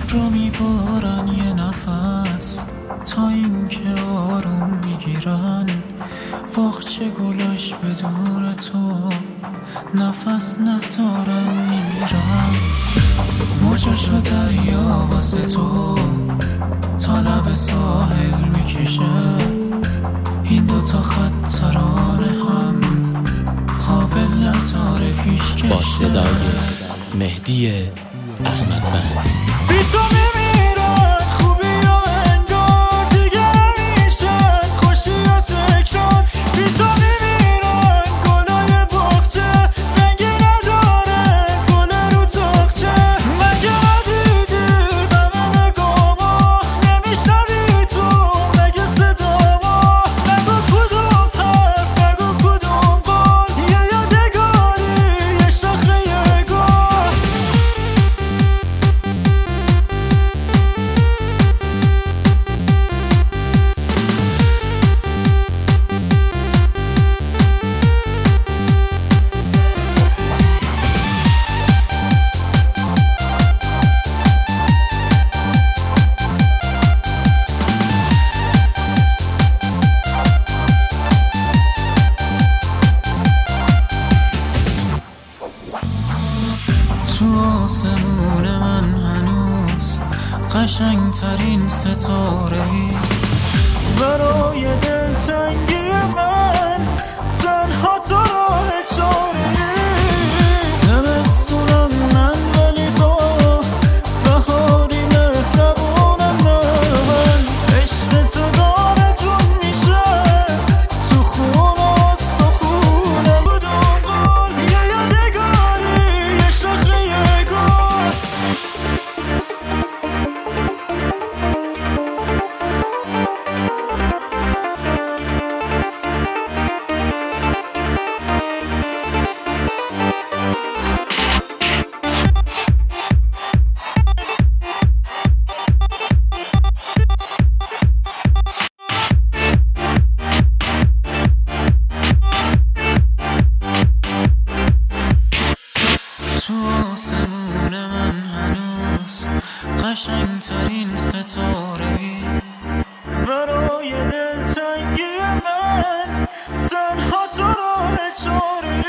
رو میبارن یه نفس تا این که آروم میگیرن. باغچه گلاش بدون تو نفس ندارن میمیرن. موجاشو دریا واسه تو تا لب ساحل میکشه. این دوتا خط ترانه هم قابل نداره پیش با صدای مهدی احمدوندی. بی تو میمیرن خوبی و انگار دیگه نمیشن خوشی و تکرار. بی تو میمیرن گلای باغچه رنگی نداره گل رو تاقچه. مگه ندیدی غم نگاما نمیشنوی تو مگه صداما. نگو کدوم حرف نگو کدوم قول یه یادگاری یه شاخه یه گل. تو آسمون من هنوز قشنگ ترین ستاره‌ای. برای دلتنگی من تنها تو راه چاره‌ای. زمستونم من ولی تو بهاری مهربونم من. عشق تو داره جون میشه تو خون استخونه. بدون قول یه یادگاری یه شاخه یه گل. تو آسمون من هنوز قشنگ ترین ستاره‌ای. برای دلتنگی من تنها تو راه چاره‌ای.